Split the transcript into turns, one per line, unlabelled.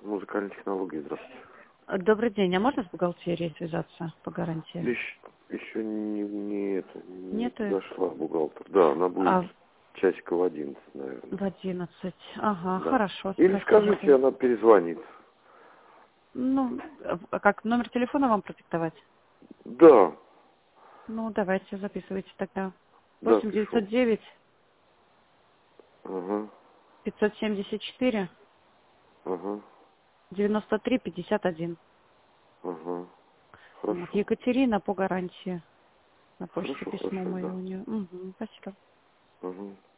Музыкальные технологии, здравствуйте.
Добрый день, а можно с бухгалтерией связаться по гарантии?
Еще не
Нету?
дошла бухгалтер. Да, она будет
А
часика в 11, наверное.
в 11. Ага,
Да.
хорошо,
Или скажите,
спасибо.
она перезвонит.
Ну, а как, номер телефона вам продиктовать?
Да,
Ну, давайте, записывайте тогда.
да,
Восемь
пишу.
девятьсот девять
Ага,
574
ага,
93 51.
ага.
Вот,
Хорошо.
Екатерина по гарантии. На почту
Хорошо,
письмо
хорошо,
мое
да.
у нее. Угу, спасибо.
Ага.